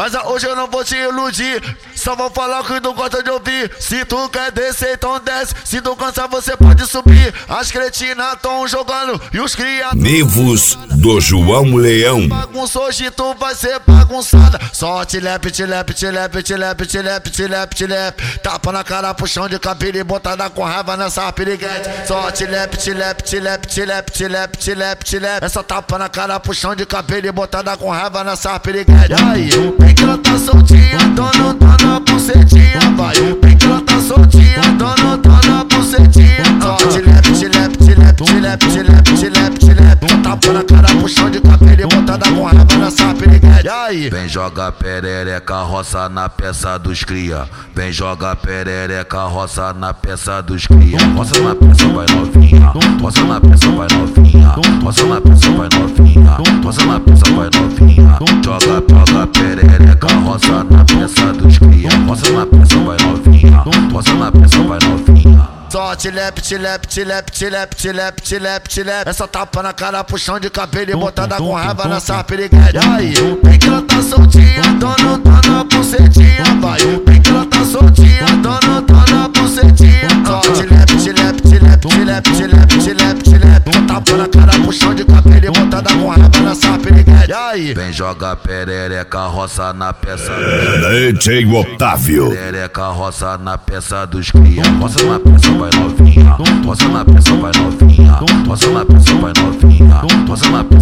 Mas hoje eu não vou te iludir, só vou falar o que tu gosta de ouvir. Se tu quer descer, então desce. Se tu cansar, você pode subir. As cretinas tão jogando e os criados. Nivos do João Leão. Bagunça hoje tu vai ser bagunçada. Só tilepe, tilepe, tilepe, tilepe, tilepe, tilepe, tilepe. Tapa na cara, puxão de cabelo e botada com raiva nessa piriguete. Só tilepe, tilepe, tilepe, tilepe, tilepe, tilepe, tilepe. Essa tapa na cara, puxão de cabelo e botada com raiva nessa piriguete. Aí, bem que ela tá soltinha, dono tá na bucetinha. Vai, bem que ela tá soltinha, dono tá na bucetinha. Só tilepe, tilepe, tilepe, tilepe, tilepe, tilepe, tilepe. Tapa na cara, puxão de cabelo e botada com raiva nessa piriguete. Aí, vem joga perereca, roça na peça dos cria. Vem joga perereca, roça na peça dos cria. Roça na peça, vai novinha. Roça na peça, vai novinha. Roça na peça, vai novinha. Roça na peça, vai novinha. Joga perereca, roça na peça dos cria. Roça na peça, vai novinha. Roça na peça, vai novinha. só tilepe, tilepe, tilepe, tilepe, tilepe, tilepe, tilepe. Essa tapa na cara, puxão de cabelo e botada com raiva nessa piriguete. Aí, bem que ela tá soltinha, dono tá na bucetinha. Vai, bem que ela tá soltinha, dono tá na bucetinha. Só tilepe, tilepe, tilepe, tilepe, tilepe, tilepe, tilepe. Tapa na cara, puxão de cabelo e botada com raiva nessa piriguete. Aí, vem joga perereca, roça na peça. DJ Otávio. Perereca, roça na peça dos cria. Roça na peça, vai novinha. Roça na peça, vai novinha. Roça na peça, vai novinha. Roça na peça.